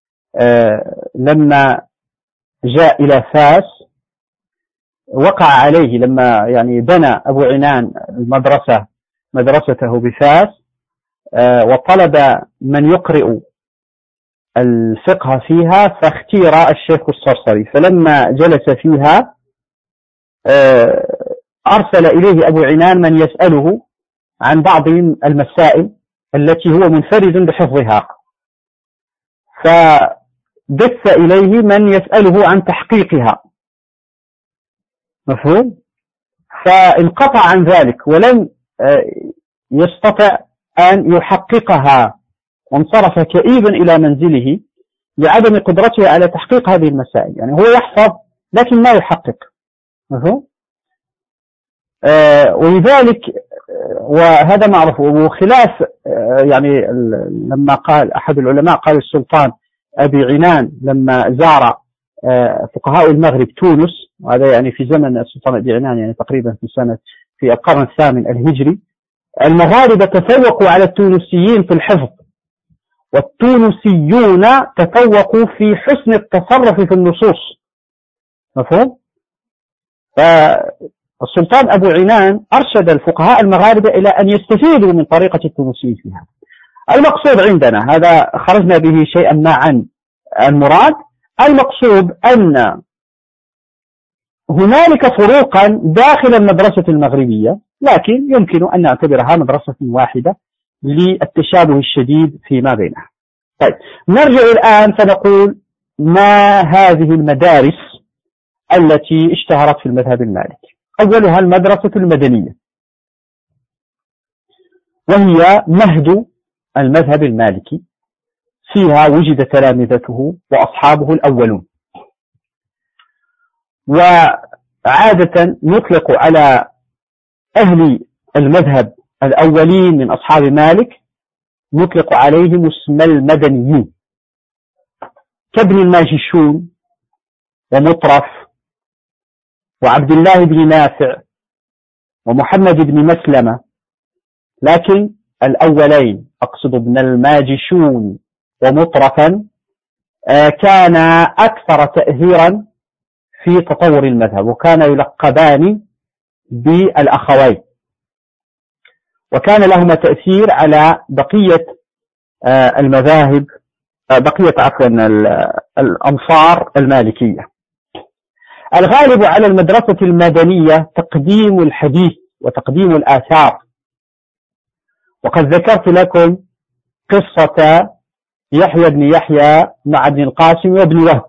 لما جاء إلى فاس وقع عليه لما يعني بنى أبو عنان المدرسة مدرسته بفاس، وطلب من يقرئ الفقه فيها، فاختير الشيخ الصرصري. فلما جلس فيها أرسل إليه أبو عنان من يسأله عن بعض المسائل التي هو منفرد بحفظها، فدس إليه من يسأله عن تحقيقها، مفهوم؟ فانقطع عن ذلك ولم يستطع أن يحققها، وانصرف كئيبا إلى منزله لعدم قدرته على تحقيق هذه المسائل. يعني هو يحفظ لكن ما يحقق، مفهوم؟ آه ولذلك وهذا معروف. وخلاف آه يعني لما قال أحد العلماء، قال السلطان أبي عنان لما زار آه فقهاء المغرب تونس، وهذا يعني في زمن السلطان أبي عنان، يعني تقريبا في سنة في القرن الثامن الهجري، المغاربة تفوقوا على التونسيين في الحفظ، والتونسيون تفوقوا في حسن التصرف في النصوص، مفهوم؟ فالسلطان أبو عنان أرشد الفقهاء المغاربة إلى أن يستفيدوا من طريقة التونسيين فيها. المقصود عندنا هذا خرجنا به شيئا ما عن المراد. المقصود أن هنالك فروقا داخل المدرسة المغربية، لكن يمكن أن نعتبرها مدرسة واحدة للتشابه الشديد فيما بينها. طيب، نرجع الآن فنقول ما هذه المدارس التي اشتهرت في المذهب المالكي. أولها المدرسة المدنية، وهي مهد المذهب المالكي، فيها وجد تلامذته وأصحابه الأولون. وعادة نطلق على أهل المذهب الأولين من أصحاب مالك نطلق عليهم اسم المدنيين، كابن الماجشون ومطرف وعبد الله بن نافع ومحمد بن مسلمة. لكن الأولين أقصد ابن الماجشون ومطرفا كان أكثر تأثيرا في تطور المذهب، وكان يلقبان بالأخوين، وكان لهما تأثير على بقية المذاهب، بقية عفوا الأمصار المالكية. الغالب على المدرسة المدنية تقديم الحديث وتقديم الآثار، وقد ذكرت لكم قصة يحيى بن يحيى مع ابن القاسم وابن وهب،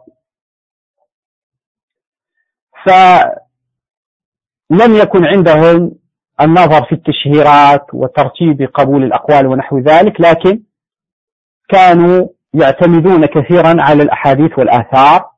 فلم يكن عندهم النظر في التشهيرات وترتيب قبول الأقوال ونحو ذلك، لكن كانوا يعتمدون كثيرا على الأحاديث والآثار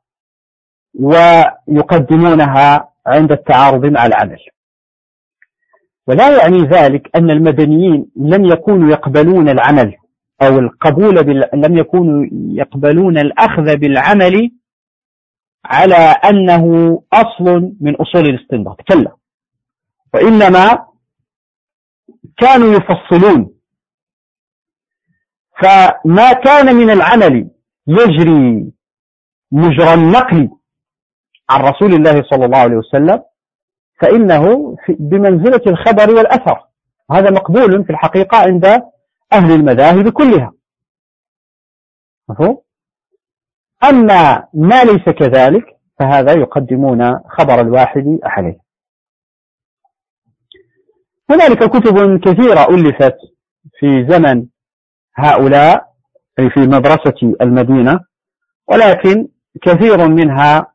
ويقدمونها عند التعارض مع العمل. ولا يعني ذلك أن المدنيين لم يكونوا يقبلون العمل أو القبول بال... لم يكونوا يقبلون الأخذ بالعمل على أنه أصل من أصول الاستنباط، كلا، وإنما كانوا يفصلون. فما كان من العمل يجري مجرى النقل عن رسول الله صلى الله عليه وسلم فإنه بمنزلة الخبر والأثر، هذا مقبول في الحقيقة عند أهل المذاهب كلها. أما ما ليس كذلك فهذا يقدمون خبر الواحد عليه. هنالك كتب كثيرة ألفت في زمن هؤلاء أي في مدرسة المدينة، ولكن كثير منها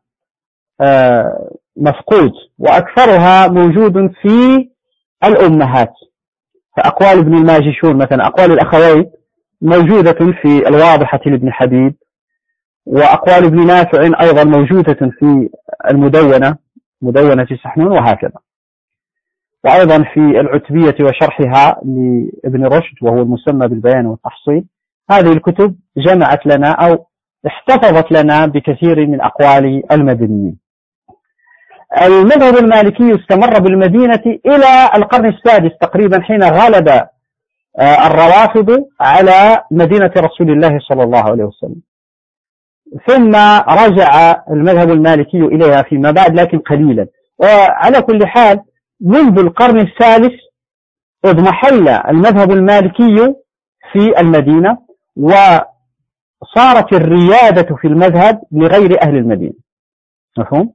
مفقود، وأكثرها موجود في الأمهات. فأقوال ابن الماجشون مثلا، أقوال الأخوين موجودة في الواضحة لابن حبيب، وأقوال ابن نافع أيضا موجودة في المدونة مدونة سحنون، وهكذا. وأيضا في العتبية وشرحها لابن رشد وهو المسمى بالبيان والتحصيل. هذه الكتب جمعت لنا أو احتفظت لنا بكثير من أقوال المدنيين. المذهب المالكي استمر بالمدينة إلى القرن السادس تقريبا، حين غلب الروافض على مدينة رسول الله صلى الله عليه وسلم، ثم رجع المذهب المالكي إليها فيما بعد لكن قليلا. وعلى كل حال منذ القرن الثالث اضمحل المذهب المالكي في المدينة، وصارت الريادة في المذهب لغير أهل المدينة. مفهوم؟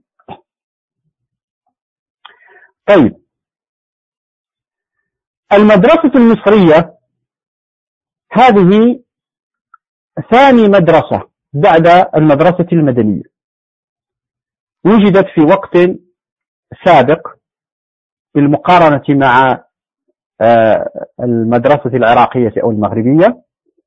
طيب، المدرسة المصرية هذه ثاني مدرسة بعد المدرسة المدنية، وجدت في وقت سابق بالمقارنة مع المدرسة العراقية أو المغربية،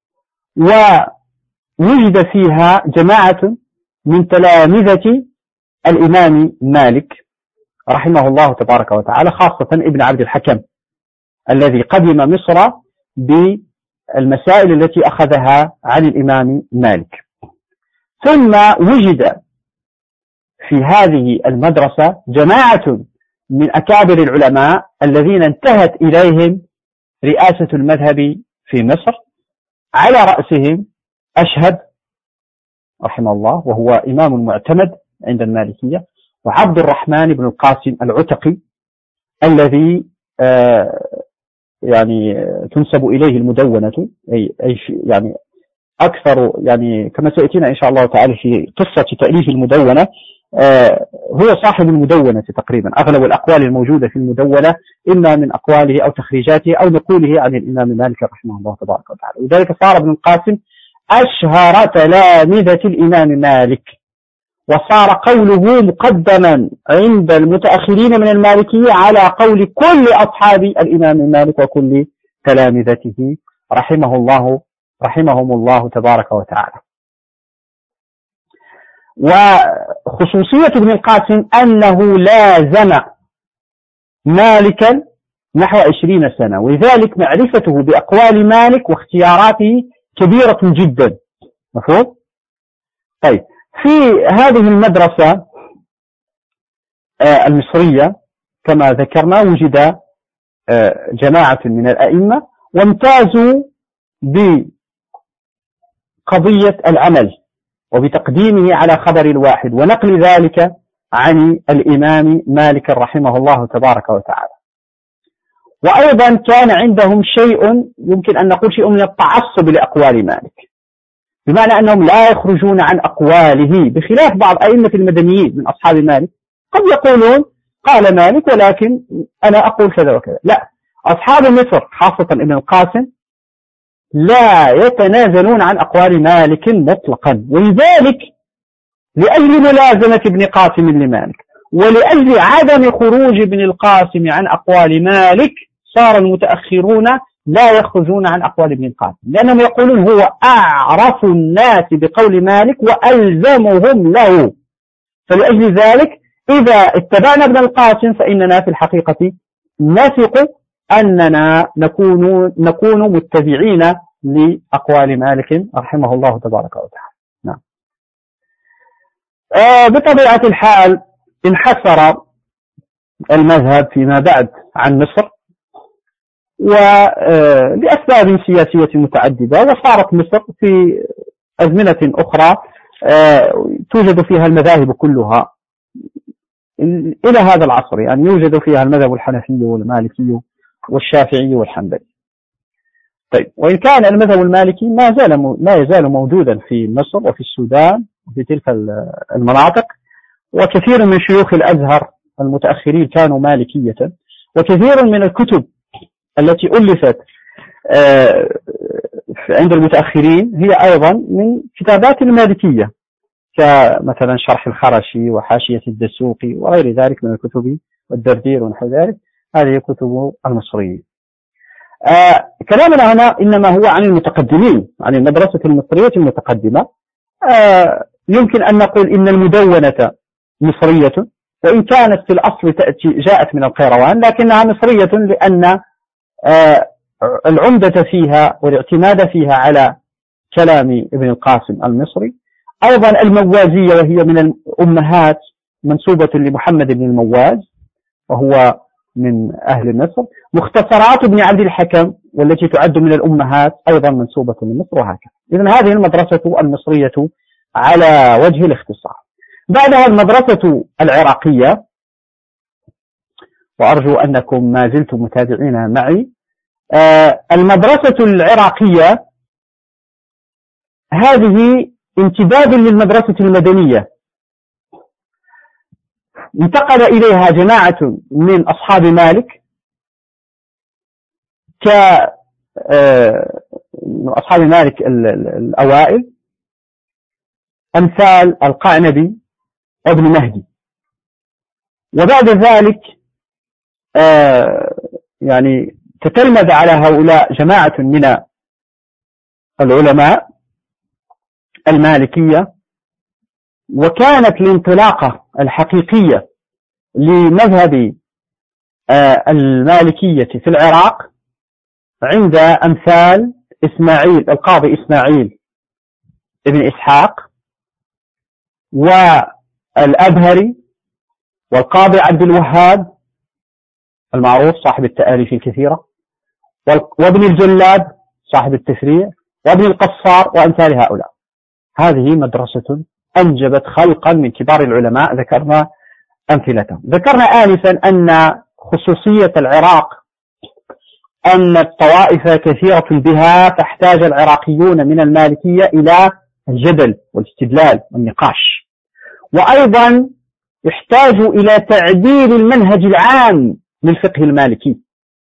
ووجد فيها جماعة من تلامذة الإمام مالك رحمه الله تبارك وتعالى، خاصة ابن عبد الحكم الذي قدم مصر بالمسائل التي أخذها عن الإمام مالك. ثم وجد في هذه المدرسة جماعة من أكابر العلماء الذين انتهت إليهم رئاسة المذهب في مصر، على رأسهم أشهد رحمه الله وهو إمام معتمد عند المالكية، وعبد الرحمن بن القاسم العتقي الذي آه يعني تنسب إليه المدونة، أي, أي يعني أكثر، يعني كما سيأتينا إن شاء الله تعالى في قصة تأليف المدونة، آه هو صاحب المدونة تقريبا. أغلب الأقوال الموجودة في المدونة إما من أقواله أو تخريجاته أو نقوله عن الإمام مالك رحمه الله تبارك وتعالى. وذلك صار ابن القاسم أشهر تلامذة الإمام مالك، وصار قوله مقدما عند المتأخرين من المالكية على قول كل أصحاب الإمام مالك وكل تلامذته رحمه الله رحمهم الله تبارك وتعالى. وخصوصية ابن القاسم أنه لازم مالكا نحو عشرين سنة، ولذلك معرفته بأقوال مالك واختياراته كبيرة جدا. مفهوم؟ طيب، في هذه المدرسة المصرية كما ذكرنا وجد جماعة من الأئمة، وامتازوا بقضية العمل وبتقديمه على خبر الواحد ونقل ذلك عن الإمام مالك رحمه الله تبارك وتعالى. وأيضا كان عندهم شيء يمكن أن نقول شيء من التعصب لأقوال مالك، بمعنى أنهم لا يخرجون عن أقواله، بخلاف بعض أئمة المدنيين من أصحاب مالك قد يقولون قال مالك ولكن أنا أقول كذا وكذا. لا، أصحاب مصر خاصة ابن القاسم لا يتنازلون عن أقوال مالك مطلقا، ولذلك لأجل ملازمة ابن قاسم لمالك ولأجل عدم خروج ابن القاسم عن أقوال مالك صار المتأخرون لا يخرجون عن أقوال ابن القاسم، لأنهم يقولون هو أعرف الناس بقول مالك وألزمهم له. فلأجل ذلك إذا اتبعنا ابن القاسم فإننا في الحقيقة نثق أننا نكون نكون متبعين لأقوال مالك رحمه الله تبارك وتعالى. نعم. آه بطبيعة الحال انحسر المذهب فيما بعد عن مصر ولأسباب سياسية متعددة، وصارت مصر في أزمنة أخرى توجد فيها المذاهب كلها إلى هذا العصر، يعني يوجد فيها المذهب الحنفي والمالكي والشافعي والحنبلي. طيب، وإن كان المذهب المالكي ما زال ما يزال موجودا في مصر وفي السودان وفي تلك المناطق، وكثير من شيوخ الأزهر المتأخرين كانوا مالكية، وكثير من الكتب التي ألفت عند المتأخرين هي أيضا من كتابات المالكية، كمثلا شرح الخرشي وحاشية الدسوقي وغير ذلك من الكتب والدردير ونحو ذلك. هذه كتب المصريين. آه كلامنا هنا إنما هو عن المتقدمين، عن المدرسة المصرية المتقدمة. آه يمكن أن نقول إن المدونة مصرية، وإن كانت في الأصل تأتي جاءت من القيروان، لكنها مصرية لأن آه العمدة فيها والاعتماد فيها على كلام ابن القاسم المصري أيضا الموازية وهي من الأمهات منسوبة لمحمد بن المواز وهو من أهل مصر. مختصرات ابن عبد الحكم والتي تعد من الأمهات أيضا منسوبة لمصر وهكذا. إذن هذه المدرسة المصرية على وجه الاختصار. بعدها المدرسة العراقية، وأرجو أنكم ما زلتم متابعين معي. آه المدرسة العراقية هذه امتداد للمدرسة المدنية، انتقل إليها جماعة من أصحاب مالك كأصحاب مالك الأوائل أمثال القعنبي وابن مهدي. وبعد ذلك يعني تتلمذ على هؤلاء جماعة من العلماء المالكية، وكانت الانطلاقة الحقيقية لمذهب المالكية في العراق عند أمثال إسماعيل القاضي إسماعيل ابن إسحاق والأبهري والقاضي عبد الوهاب المعروف صاحب التآليف الكثيرة، وابن الجلاب صاحب التفريع، وابن القصار وأمثال هؤلاء. هذه مدرسة أنجبت خلقا من كبار العلماء ذكرنا أمثلتهم. ذكرنا آنفا أن خصوصية العراق أن الطوائف كثيرة بها، فاحتاج العراقيون من المالكية إلى الجدل والاستدلال والنقاش، وأيضا يحتاجوا إلى تعديل المنهج العام للفقه المالكي،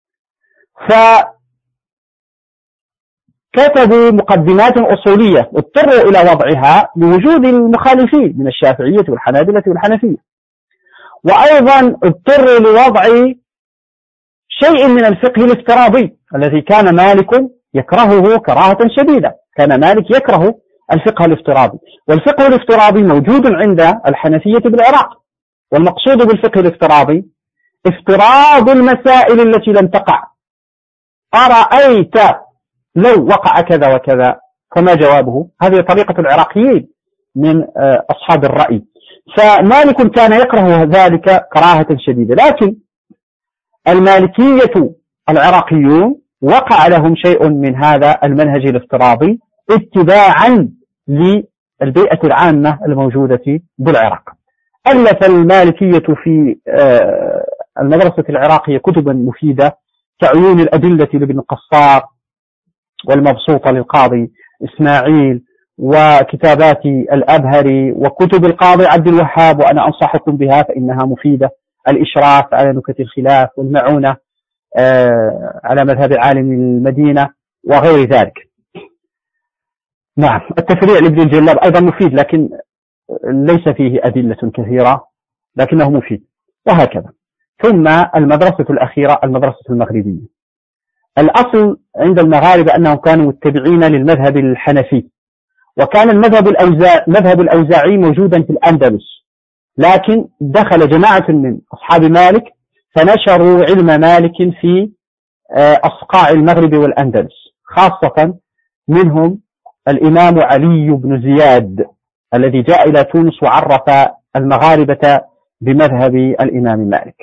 فكتبوا مقدمات أصولية واضطروا إلى وضعها لوجود المخالفين من الشافعية والحنابلة والحنفية، وأيضا اضطروا لوضع شيء من الفقه الافتراضي الذي كان مالك يكرهه كراهة شديدة. كان مالك يكره الفقه الافتراضي، والفقه الافتراضي موجود عند الحنفية بالعراق. والمقصود بالفقه الافتراضي افتراض المسائل التي لم تقع. أرأيت لو وقع كذا وكذا فما جوابه؟ هذه طريقة العراقيين من أصحاب الرأي. فمالك كان يكره ذلك كراهة شديدة، لكن المالكية العراقيون وقع لهم شيء من هذا المنهج الافتراضي اتباعا للبيئة العامة الموجودة بالعراق. ألف المالكية في المدرسة العراقية كتبا مفيدة كعيون الأدلة لابن القصار، والمبسوطة للقاضي إسماعيل، وكتابات الأبهري، وكتب القاضي عبد الوهاب وأنا أنصحكم بها فإنها مفيدة، الإشراف على نكت الخلاف، والمعونة على مذهب عالم المدينة وغير ذلك. نعم، التفريع لابن الجلاب أيضا مفيد لكن ليس فيه أدلة كثيرة لكنه مفيد، وهكذا. ثم المدرسة الأخيرة المدرسة المغربية. الأصل عند المغاربة أنهم كانوا متبعين للمذهب الحنفي، وكان المذهب الأوزاع مذهب الأوزاعي موجودا في الأندلس، لكن دخل جماعة من أصحاب مالك فنشروا علم مالك في أصقاع المغرب والأندلس، خاصة منهم الإمام علي بن زياد الذي جاء إلى تونس وعرف المغاربة بمذهب الإمام مالك.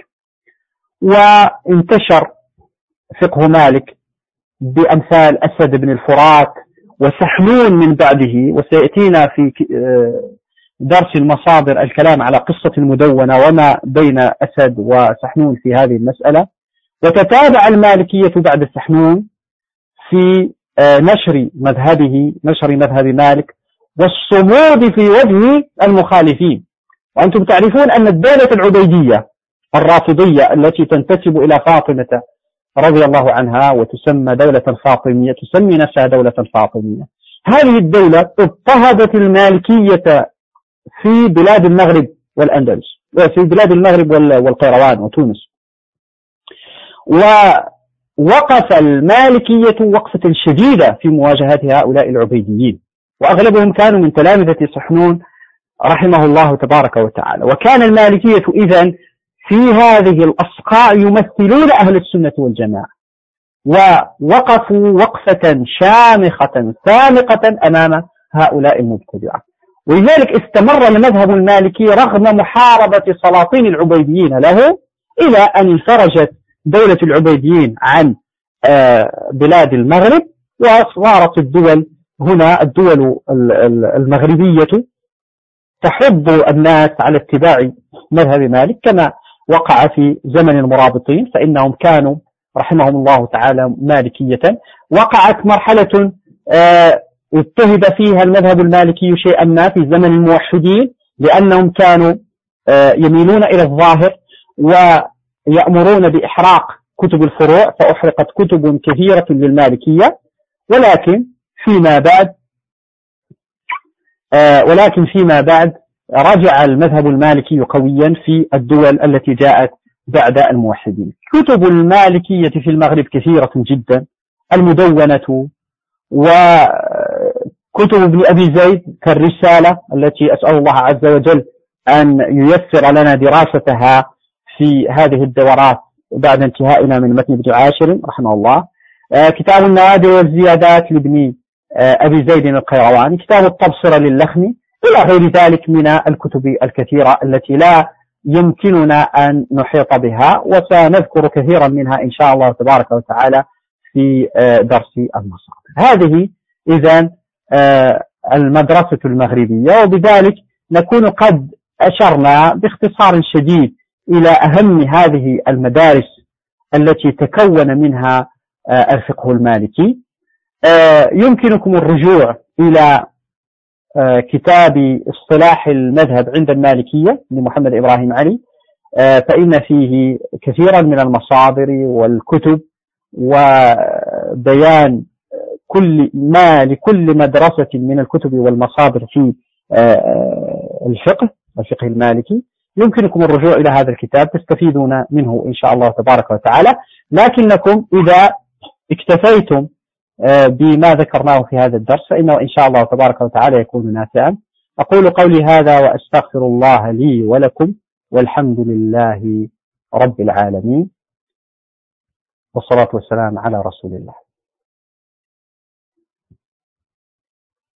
وانتشر فقه مالك بأمثال أسد بن الفرات وسحنون من بعده، وسيأتينا في درس المصادر الكلام على قصة المدونة وما بين أسد وسحنون في هذه المسألة. وتتابع المالكية بعد سحنون في نشر مذهبه نشر مذهب مالك والصمود في وجه المخالفين. وأنتم تعرفون أن الدولة العبيدية الرافضية التي تنتسب إلى فاطمة رضي الله عنها وتسمى دولة الفاطمية، تسمي نفسها دولة الفاطمية، هذه الدولة اضطهدت المالكية في بلاد المغرب والأندلس، في بلاد المغرب والقيروان وتونس. ووقف المالكية وقفة شديدة في مواجهة هؤلاء العبيديين، وأغلبهم كانوا من تلامذة صحنون رحمه الله تبارك وتعالى. وكان المالكية إذن في هذه الأصقاع يمثلون أهل السنة والجماعة، ووقفوا وقفة شامخة سامقة أمام هؤلاء المبتدعة. ولذلك استمر المذهب المالكي رغم محاربة سلاطين العبيديين له، إلى أن انفرجت دولة العبيديين عن بلاد المغرب، وصارت الدول هنا الدول المغربية تحض الناس على اتباع مذهب مالك، كما وقع في زمن المرابطين، فإنهم كانوا رحمهم الله تعالى مالكية. وقعت مرحلة اضطهد فيها المذهب المالكي شيئا ما في زمن الموحدين، لأنهم كانوا يميلون إلى الظاهر ويأمرون بإحراق كتب الفروع، فأحرقت كتب كثيرة للمالكية. ولكن فيما بعد ولكن فيما بعد رجع المذهب المالكي قويا في الدول التي جاءت بعد الموحدين. كتب المالكية في المغرب كثيرة جدا، المدونة وكتب ابن أبي زيد كالرسالة التي أسأل الله عز وجل أن ييسر لنا دراستها في هذه الدورات بعد انتهائنا من متن ابن عاشر رحمه الله، كتاب النوادر والزيادات لابن أبي زيد القيرواني، كتاب التبصرة للخمي، إلى غير ذلك من الكتب الكثيرة التي لا يمكننا أن نحيط بها، وسنذكر كثيرا منها إن شاء الله تبارك وتعالى في درس المصادر. هذه إذن المدرسة المغربية، وبذلك نكون قد أشرنا باختصار شديد إلى أهم هذه المدارس التي تكون منها الفقه المالكي. يمكنكم الرجوع إلى كتاب اصطلاح المذهب عند المالكية لمحمد إبراهيم علي، فإن فيه كثيرا من المصادر والكتب وبيان كل ما لكل مدرسة من الكتب والمصادر في الفقه الفقه المالكي. يمكنكم الرجوع إلى هذا الكتاب تستفيدون منه إن شاء الله تبارك وتعالى. لكنكم إذا اكتفيتم بما ذكرناه في هذا الدرس فإنه إن شاء الله تبارك وتعالى يكون نافعا. أقول قولي هذا وأستغفر الله لي ولكم، والحمد لله رب العالمين، والصلاة والسلام على رسول الله.